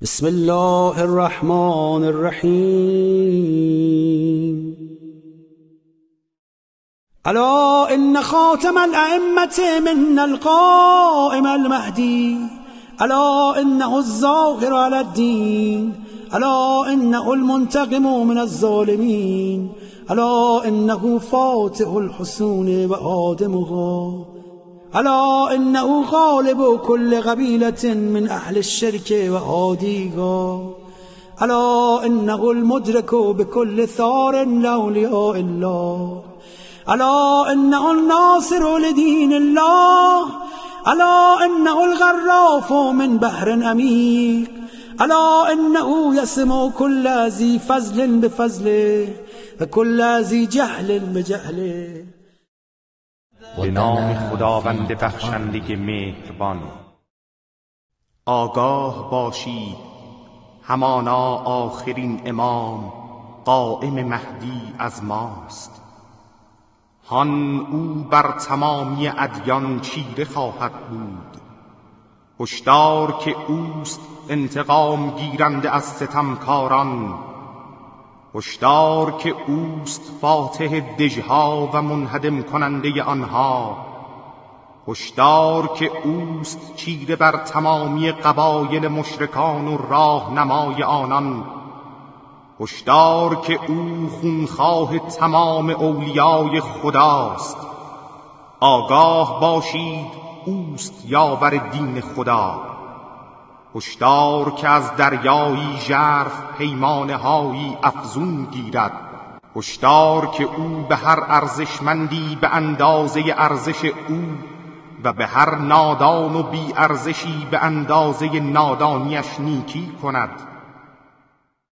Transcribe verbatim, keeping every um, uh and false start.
بسم الله الرحمن الرحیم. الا ان خاتم الائمة من القائم المهدی، الا انه الظاهر على الدین، الا انه المنتقم من الظالمین، الا انه فاتح الحصون و آدمها، الا انه غالب كل قبيلة من اهل الشرك و عادیها، الا انه المدرك بكل ثار لاولیاء الله، الا انه الناصر لدين الله، الا انه الغراف من بحر عمیق، الا انه يسمع كل ذي فضل بفضله و كل ذي جهل بجهله. به نام خداوند بخشنده مهربان. آگاه باشید همانا آخرین امام قائم مهدی از ماست. هان او بر تمامی ادیان چیره خواهد بود. هشدار که اوست انتقام گیرنده از ستمکاران. هشدار که اوست فاتح دژها و منهدم کننده آنها. هشدار که اوست چیره بر تمامی قبایل مشرکان و راهنمای آنان. هشدار که او خونخواه تمام اولیای خداست. آگاه باشید اوست یاور دین خدا. هشدار که از دریایی ژرف پیمانه هایی افزون گیرد. هشدار که او به هر ارزشمندی به اندازه ارزش او و به هر نادان و بی ارزشی به اندازه نادانیش نیکی کند.